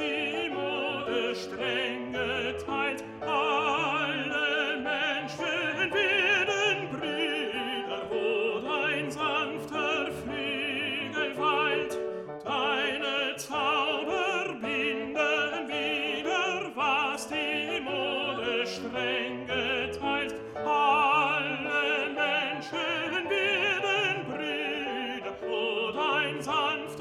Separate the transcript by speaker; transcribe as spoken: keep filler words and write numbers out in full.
Speaker 1: die Mode streng geteilt, alle Menschen werden Brüder, wo dein sanfter Flügel weilt. Deine Zauber binden wieder, was die Mode streng geteilt. Alle Menschen werden Brüder, wo dein sanfter